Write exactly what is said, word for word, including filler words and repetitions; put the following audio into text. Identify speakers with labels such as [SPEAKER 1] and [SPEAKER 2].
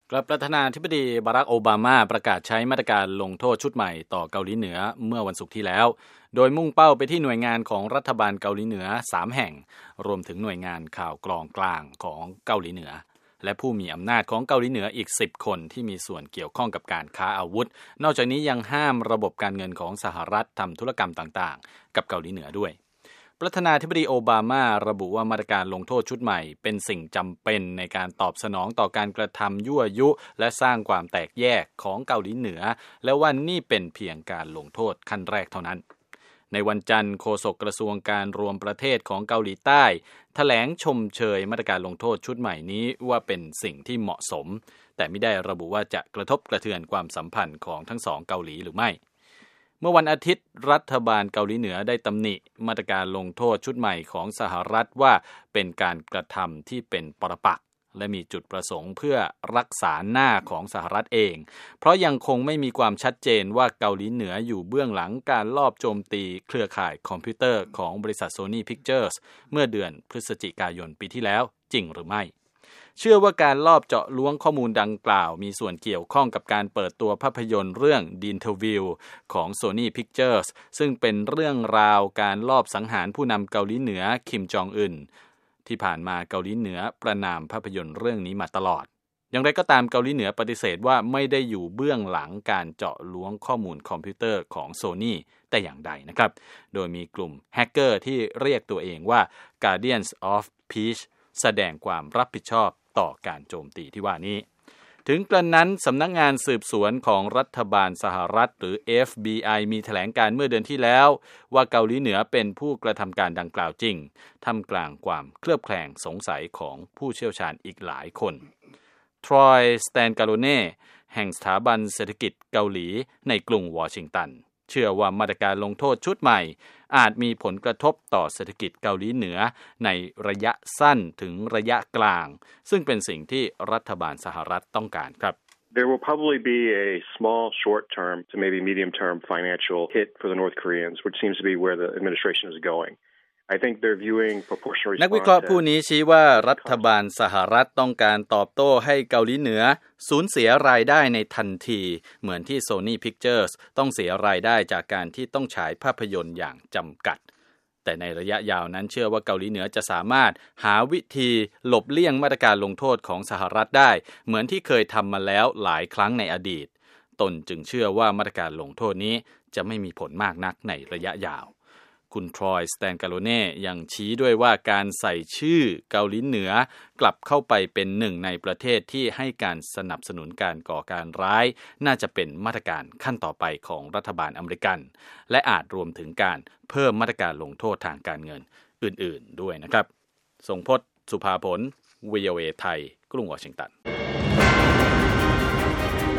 [SPEAKER 1] กลับประธานาธิบดีบารักโอบามาประกาศใช้มาตรการลงโทษชุดใหม่ต่อเกาหลีเหนือเมื่อวันศุกร์ที่แล้วโดยมุ่งเป้าไปที่หน่วยงานของรัฐบาลเกาหลีเหนือสามแห่งรวมถึงหน่วยงานข่าวกรองกลางของเกาหลีเหนือและผู้มีอำนาจของเกาหลีเหนืออีกสิบคนที่มีส่วนเกี่ยวข้องกับการค้าอาวุธนอกจากนี้ยังห้ามระบบการเงินของสหรัฐทำธุรกรรมต่างๆกับเกาหลีเหนือด้วยประธานาธิบดีโอบามาระบุว่ามาตรการลงโทษชุดใหม่เป็นสิ่งจำเป็นในการตอบสนองต่อการกระทำยั่วยุและสร้างความแตกแยกของเกาหลีเหนือและว่านี่เป็นเพียงการลงโทษขั้นแรกเท่านั้นในวันจันทร์โฆษกกระทรวงการรวมประเทศของเกาหลีใต้แถลงชมเชยมาตรการลงโทษชุดใหม่นี้ว่าเป็นสิ่งที่เหมาะสมแต่ไม่ได้ระบุว่าจะกระทบกระเทือนความสัมพันธ์ของทั้งสองเกาหลีหรือไม่เมื่อวันอาทิตย์รัฐบาลเกาหลีเหนือได้ตำหนิมาตรการลงโทษชุดใหม่ของสหรัฐว่าเป็นการกระทำที่เป็นปรปักษ์และมีจุดประสงค์เพื่อรักษาหน้าของสหรัฐเองเพราะยังคงไม่มีความชัดเจนว่าเกาหลีเหนืออยู่เบื้องหลังการลอบโจมตีเครือข่ายคอมพิวเตอร์ของบริษัท Sony Pictures เมื่อเดือนพฤศจิกายนปีที่แล้วจริงหรือไม่เชื่อว่าการลอบเจาะล้วงข้อมูลดังกล่าวมีส่วนเกี่ยวข้องกับการเปิดตัวภาพยนตร์เรื่อง The Interview ของ Sony Pictures ซึ่งเป็นเรื่องราวการลอบสังหารผู้นำเกาหลีเหนือคิมจองอึนที่ผ่านมาเกาหลีเหนือประณามภาพยนตร์เรื่องนี้มาตลอดอย่างไรก็ตามเกาหลีเหนือปฏิเสธว่าไม่ได้อยู่เบื้องหลังการเจาะล้วงข้อมูลคอมพิวเตอร์ของ Sony แต่อย่างใดนะครับโดยมีกลุ่มแฮกเกอร์ที่เรียกตัวเองว่า Guardians of Peace แสดงความรับผิดชอบต่อการโจมตีที่ว่านี้ถึงกระนั้นสำนักงานสืบสวนของรัฐบาลสหรัฐหรือ เอฟ บี ไอ มีแถลงการเมื่อเดือนที่แล้วว่าเกาหลีเหนือเป็นผู้กระทำการดังกล่าวจริงท่ามกลางความเคลือบแคลงสงสัยของผู้เชี่ยวชาญอีกหลายคนทรอย สแตนกาโลเน่แห่งสถาบันเศรษฐกิจเกาหลีในกรุงวอชิงตันเชื่อว่ามาตรการลงโทษชุดใหม่อาจมีผลกระทบต่อเศรษฐกิจเกาหลีเหนือในระยะสั้นถึงระยะกลางซึ่งเป็นสิ่งที่รัฐบาลสหรัฐต้องการครับ
[SPEAKER 2] There will probably be a small short-term to maybe medium-term financial hit for the North Koreans, which seems to be where the administration is going.I think they're viewing proportional response
[SPEAKER 1] นักวิเคราะห์ผู้นี้ชี้ว่ารัฐบาลสหรัฐต้องการตอบโต้ให้เกาหลีเหนือสูญเสียรายได้ในทันทีเหมือนที่ Sony Pictures ต้องเสียรายได้จากการที่ต้องฉายภาพยนตร์อย่างจำกัดแต่ในระยะยาวนั้นเชื่อว่าเกาหลีเหนือจะสามารถหาวิธีหลบเลี่ยงมาตรการลงโทษของสหรัฐได้เหมือนที่เคยทำมาแล้วหลายครั้งในอดีตตนจึงเชื่อว่ามาตรการลงโทษนี้จะไม่มีผลมากนักในระยะยาวคุณทรอย สแตนกาโลเน่ยังชี้ด้วยว่าการใส่ชื่อเกาหลีเหนือกลับเข้าไปเป็นหนึ่งในประเทศที่ให้การสนับสนุนการก่อการร้ายน่าจะเป็นมาตรการขั้นต่อไปของรัฐบาลอเมริกันและอาจรวมถึงการเพิ่มมาตรการลงโทษทางการเงินอื่นๆด้วยนะครับทรงพจน์ สุภาผล วี โอ เอ ไทยกรุงวอชิงตัน